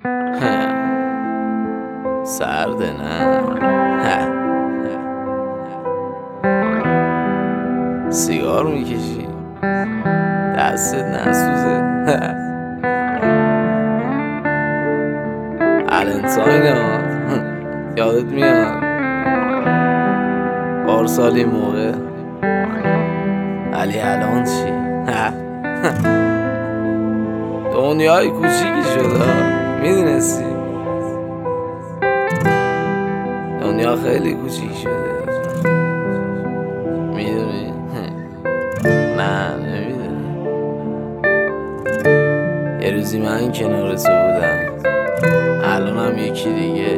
سرده نه سیگار میکشی دستت نسوزه الانتاین ها یادت میاد پارسال این موقع ولی الان چی؟ دنیای کوچیکی شده میدونستی؟ دنیا خیلی کوچیک شده میدونی؟ نه نمیدونم. یه روزی من کنار تو بودم الان هم یکی دیگه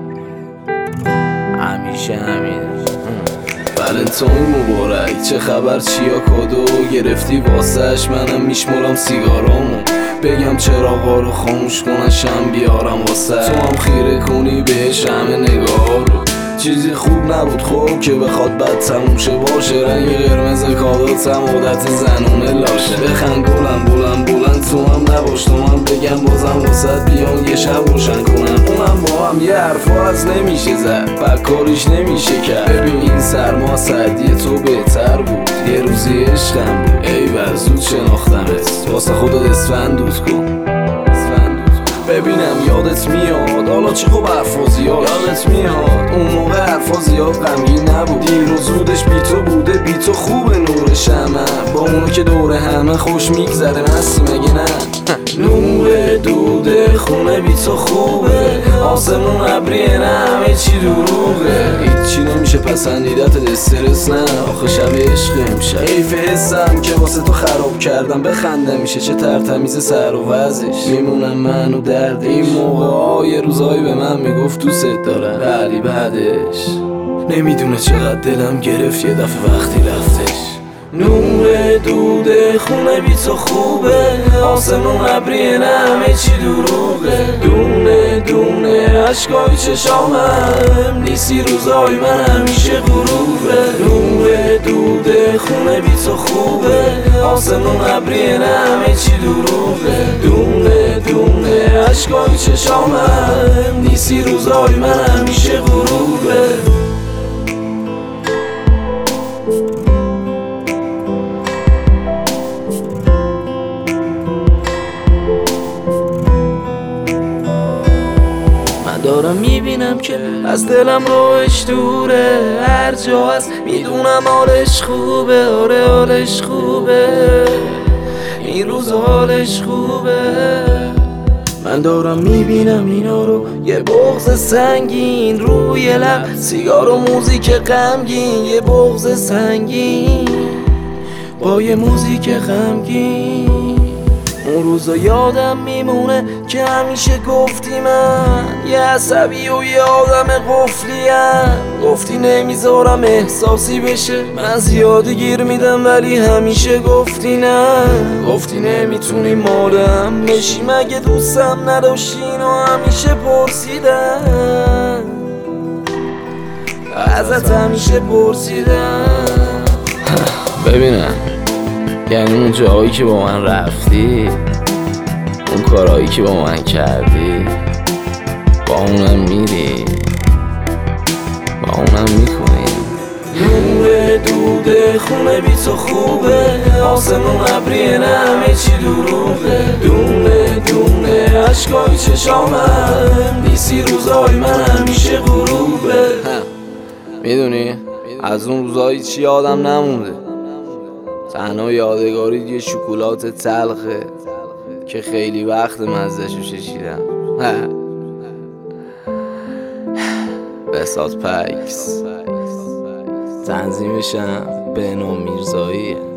همیشه همین ولنتاین مبارک چه خبر چیا کادو گرفتی واسهش منم میشمرم سیگارامو بگم چراغا رو خاموش کنن شم بیارم واسه تو هم خیره کنی بهش همه نگاه رو چیزی خوب نبود خب که بخواد بد تموم شه باشه رنگ قرمز کاداتم عادت زنونه لاشه بخند بلند تو هم نباش تو هم بگم بازم واسد بیان یه شب روشن کنن اونم با هم یه حرفا از نمیشه زد بکاریش نمیشه کرد ببین این سرما سردی تو بهتر بود یه روزی عشقم بود ای زود شناختمت واسه خودت اسفند دود کن ببینم یادت میاد حالا چه خوب حرفا زیاد یادت میاد اون موقع حرفا زیاد غمگین نبود دیر و زودش بی تو بوده بی تو خوبه نور شمع با اونو که دور همه خوش میگذره مستی مگه نه نور دوده خونه بی تو خوبه آسمون ابریه نه همه چی دروغه هیچی نمیشه پسندیدت استرس نه آخه شب عشق امشب حیف حسم که واسه تو خراب کردم بخندم میشه چه ترتمیز سر و وزش میمونم من و درد این موقع ها یه روزایی به من میگفت دوست دارم ولی بعدش نمیدونه چقدر دلم گرفت یه دفعه وقتی رفتش نور دوده خونه بی تو خوبه آسمون ابریه نه همه چی دروغه دونه دونه عشقای چشامم نیستی روزای من همیشه غروبه نور دوده خونه بی تو خوبه آسمون ابریه نه همه چی دروغه دونه دونه عشقای چشامم نیستی روزای من همیشه غروبه دارم میبینم که از دلم روش دوره هر جا هست میدونم حالش خوبه آره حالش خوبه این روز حالش خوبه من دارم میبینم اینا رو یه بغض سنگین روی لب سیگار و موزیک غمگین یه بغض سنگین با یه موزیک غمگین اون روزا یادم میمونه که همیشه گفتی من یه عصبی و یه آدم قفلیم گفتی نمیذارم احساسی بشه من زیادی گیر میدم ولی همیشه گفتی نه گفتی نمیتونی مالم بشی مگه دوستم نداشتین و همیشه پرسیدم ازت همیشه پرسیدم ببینم یعنی اون جایی که با من رفتی اون کارهایی که با من کردی با اونم میری با اونم میکنی نور دوده خونه بی تو خوبه آسمون ابریه نه همه چی دروغه دونه دونه عشقای چشامم نیستی روزای من همیشه غروبه میدونی از اون روزایی چی یادم نمونده تنها یادگاری یه شکلات تلخه که خیلی وقت مزه‌شو چشیدم بساط پکس تنظیمشم بهنام میرزاییه.